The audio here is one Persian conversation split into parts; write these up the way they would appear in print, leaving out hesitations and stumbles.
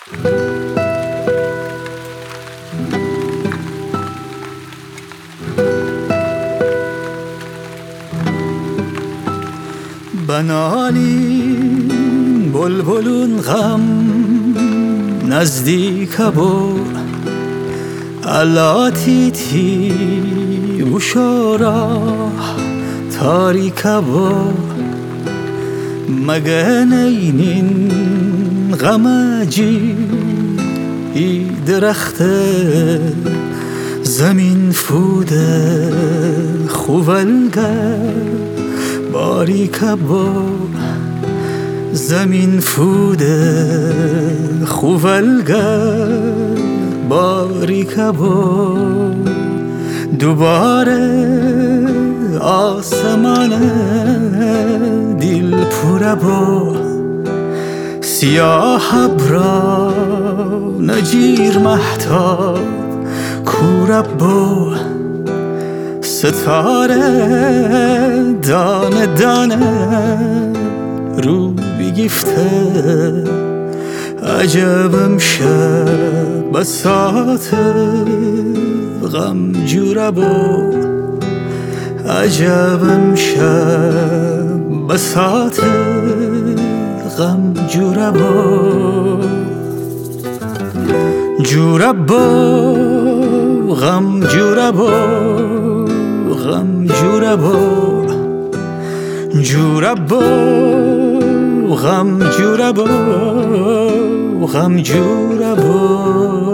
بنالین بلبلون غم نزدیک بو علاتیتی وشورا تاریک بو مگنینین غمجی درخت زمین فوده خوالگر باریک با زمین فوده خوالگر باریک با دوباره آسمان دل پر با سیاه ابرا نجیر محتاب کورب با ستاره دانه دانه رو بگفته عجبم شب بساط غم جوره با عجبم شب بساط غم جوره با جوره با غم جوره با غم جوره با جوره با غم جوره با غم جوره با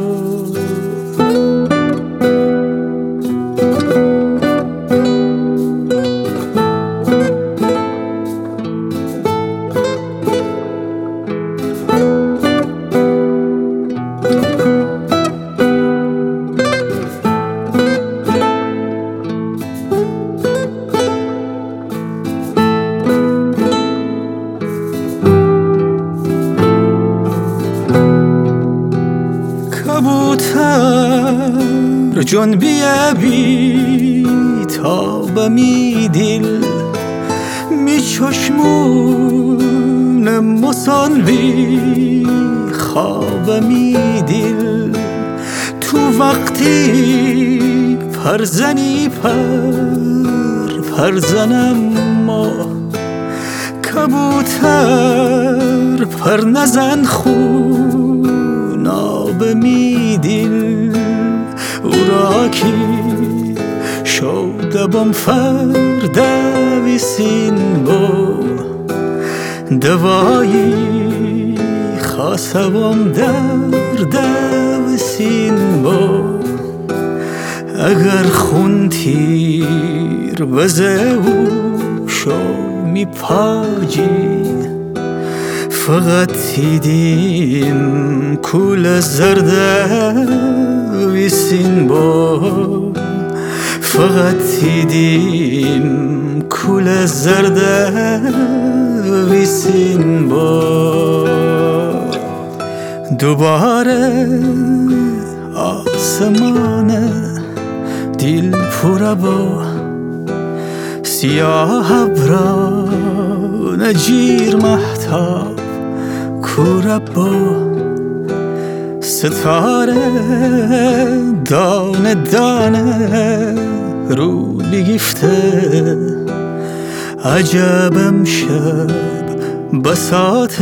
کبوتر جنبیه بی تابمی دل می چشمون مسانوی خوابمی دل تو وقتی پرزنی پرزنم ما کبوتر پر نزن خون آبمی دل او را کی شده بم فرده ویسین با دوایی خاصه بم درده ویسین با اگر خون تیر بزه و شو می پاجی فقط دیدیم کول زرده ویسین با فقط دیدیم کول زرده ویسین با دوباره آسمان دل پر با سیاه ابرا نجیر محتاب کورب با ستاره دانه دانه رو بگفته عجبم شب بساط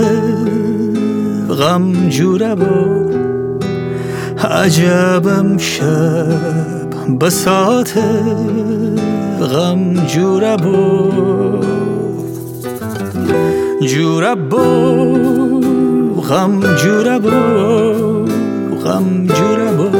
غم جوره با عجبم شب بساط غم جوره با جوره با غم جوره با غم جوره با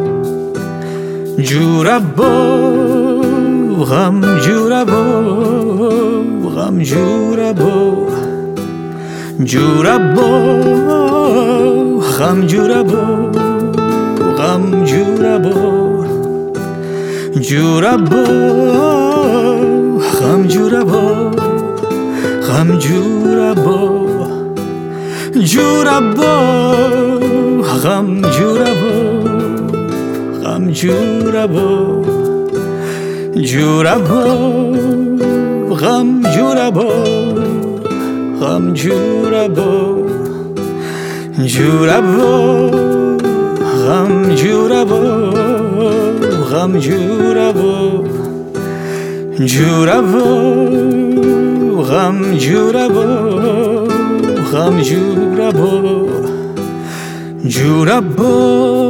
جوره با غم جوره با غم جوره با جوره با غم جوره با غم جوره با جوره با غم جوره با غم جوره با جوره با غم جوره با غم جوره با جوره با غم جوره با غم جوره با جورابو غم جورابو غم جورابو جورابو غم جورابو غم جورابو جورابو